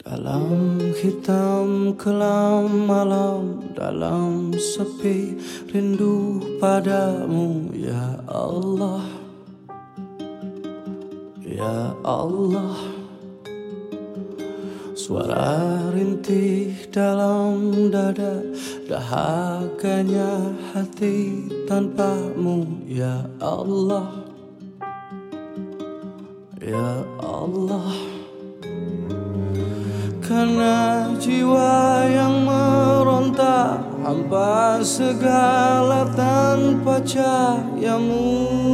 Dalam hitam kelam malam, dalam sepi rindu padamu ya Allah, ya Allah. Suara rintih dalam dada, dahaganya hati tanpamu ya Allah, ya Allah. Karena jiwa yang meronta, hampa segala tanpa cahayamu.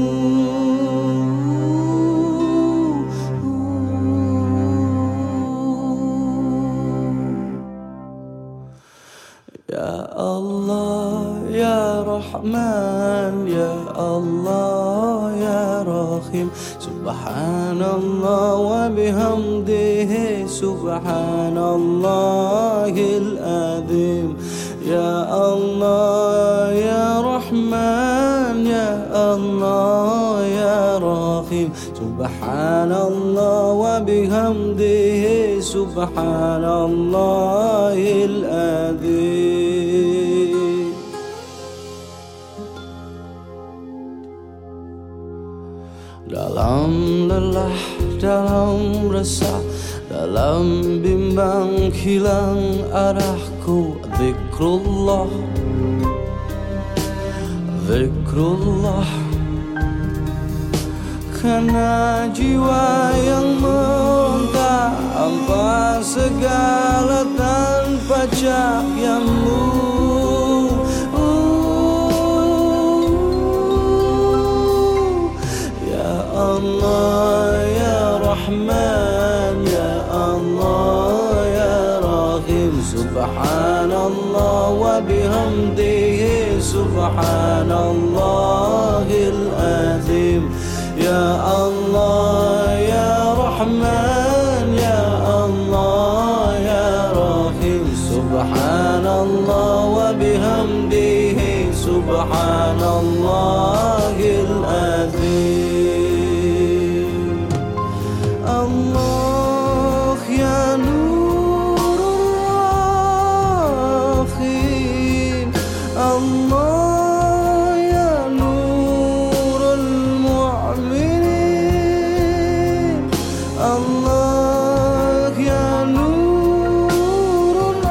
Ya Allah, ya Rahman, ya Allah, ya Rahim. Subhanallah wa bihamdihi, subhanallahil azim. Ya Allah, ya Rahman, ya Allah, ya Rahim. Subhanallah wa bihamdihi, subhanallahil azim. Dalam lelah, dalam resah, dalam bimbang hilang arahku, zikrullah, zikrullah. Karena jiwa yang meronta, hampa segala tanpa cahayamu. Allah, ya Rahman, ya Allah, ya Rahim. Subhanallah wa bihamdihi, subhanallahil azim. Ya Allah, ya Rahman, ya Allah, ya Rahim. Subhanallah wa bihamdihi, subhanallahil azim. Allah ya Nurul Rakhim, Allah ya Nurul Mu'minin, Allah ya Nurul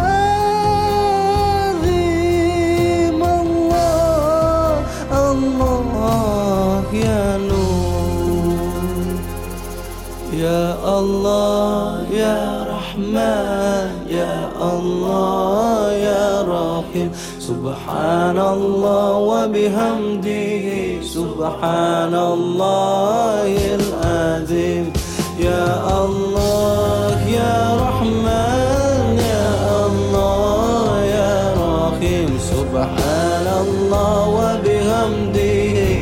Azim. Allah, Allah ya Nur. Ya Allah, ya Rahman, ya Allah, ya Rahim. Subhanallah wa bihamdihi, subhanallahil azim. Ya Allah, ya Rahman, ya Allah, ya Rahim. Subhanallah wa bihamdihi,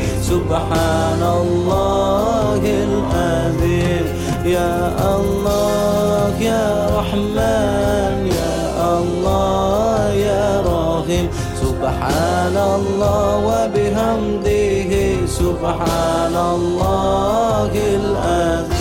subhanallahil azim. Ya Allah, ya Rahman, ya Allah, ya Rahim. Subhanallah wa bihamdihi, subhanallahil azim.